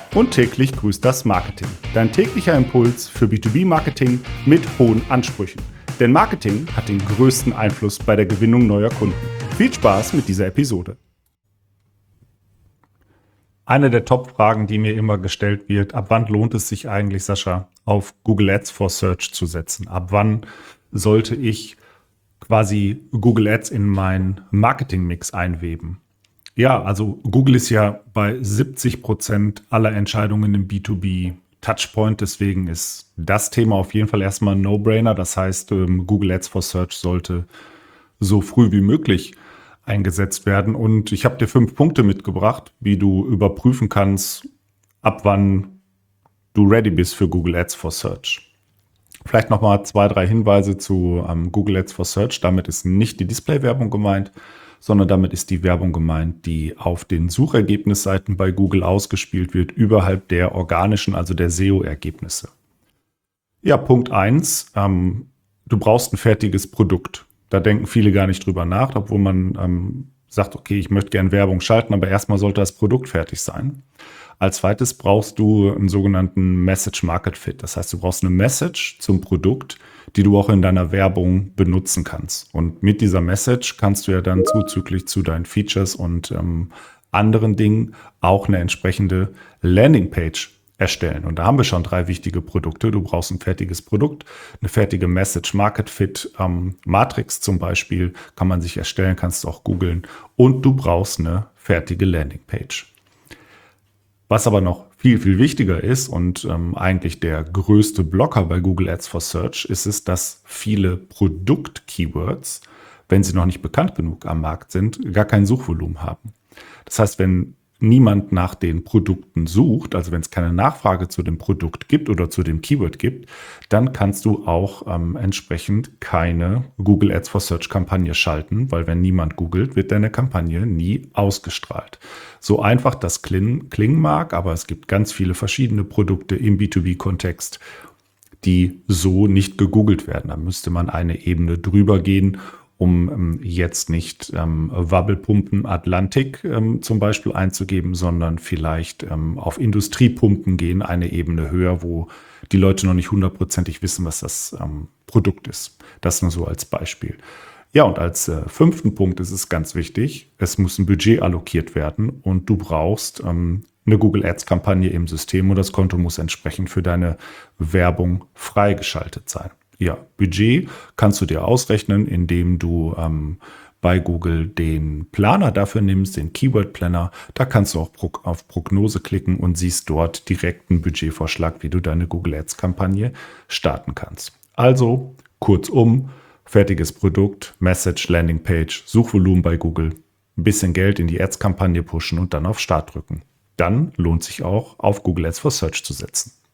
Und täglich grüßt das Marketing. Dein täglicher Impuls für B2B-Marketing mit hohen Ansprüchen. Denn Marketing hat den größten Einfluss bei der Gewinnung neuer Kunden. Viel Spaß mit dieser Episode. Eine der Top-Fragen, die mir immer gestellt wird: Ab wann lohnt es sich eigentlich, Sascha, auf Google Ads for Search zu setzen? Ab wann sollte ich quasi Google Ads in meinen Marketing-Mix einweben? Ja, also Google ist ja bei 70% aller Entscheidungen im B2B Touchpoint. Deswegen ist das Thema auf jeden Fall erstmal ein No-Brainer. Das heißt, Google Ads for Search sollte so früh wie möglich eingesetzt werden. Und ich habe dir 5 Punkte mitgebracht, wie du überprüfen kannst, ab wann du ready bist für Google Ads for Search. Vielleicht nochmal 2, 3 Hinweise zu Google Ads for Search. Damit ist nicht die Display-Werbung gemeint, sondern damit ist die Werbung gemeint, die auf den Suchergebnisseiten bei Google ausgespielt wird, überhalb der organischen, also der SEO-Ergebnisse. Ja, Punkt 1, du brauchst ein fertiges Produkt. Da denken viele gar nicht drüber nach, obwohl man sagt, okay, ich möchte gerne Werbung schalten, aber erstmal sollte das Produkt fertig sein. Als zweites brauchst du einen sogenannten Message Market Fit. Das heißt, du brauchst eine Message zum Produkt, die du auch in deiner Werbung benutzen kannst. Und mit dieser Message kannst du ja dann zuzüglich zu deinen Features und anderen Dingen auch eine entsprechende Landingpage erstellen. Und da haben wir schon 3 wichtige Produkte. Du brauchst ein fertiges Produkt, eine fertige Message Market Fit Matrix zum Beispiel, kann man sich erstellen, kannst du auch googeln. Und du brauchst eine fertige Landingpage. Was aber noch viel, viel wichtiger ist und eigentlich der größte Blocker bei Google Ads for Search ist es, dass viele Produkt-Keywords, wenn sie noch nicht bekannt genug am Markt sind, gar kein Suchvolumen haben. Das heißt, wenn niemand nach den Produkten sucht, also wenn es keine Nachfrage zu dem Produkt gibt oder zu dem Keyword gibt, dann kannst du auch entsprechend keine Google Ads for Search Kampagne schalten, weil wenn niemand googelt, wird deine Kampagne nie ausgestrahlt. So einfach das klingen mag, aber es gibt ganz viele verschiedene Produkte im B2B-Kontext, die so nicht gegoogelt werden. Da müsste man eine Ebene drüber gehen, um jetzt nicht Wabbelpumpen Atlantik zum Beispiel einzugeben, sondern vielleicht auf Industriepumpen gehen, eine Ebene höher, wo die Leute noch nicht 100%ig wissen, was das Produkt ist. Das nur so als Beispiel. Ja, und als 5. Punkt ist es ganz wichtig, es muss ein Budget allokiert werden und du brauchst eine Google Ads-Kampagne im System und das Konto muss entsprechend für deine Werbung freigeschaltet sein. Ja, Budget kannst du dir ausrechnen, indem du bei Google den Planer dafür nimmst, den Keyword Planner. Da kannst du auch auf Prognose klicken und siehst dort direkt einen Budgetvorschlag, wie du deine Google Ads Kampagne starten kannst. Also kurzum, fertiges Produkt, Message, Landingpage, Suchvolumen bei Google, ein bisschen Geld in die Ads Kampagne pushen und dann auf Start drücken. Dann lohnt sich auch, auf Google Ads for Search zu setzen.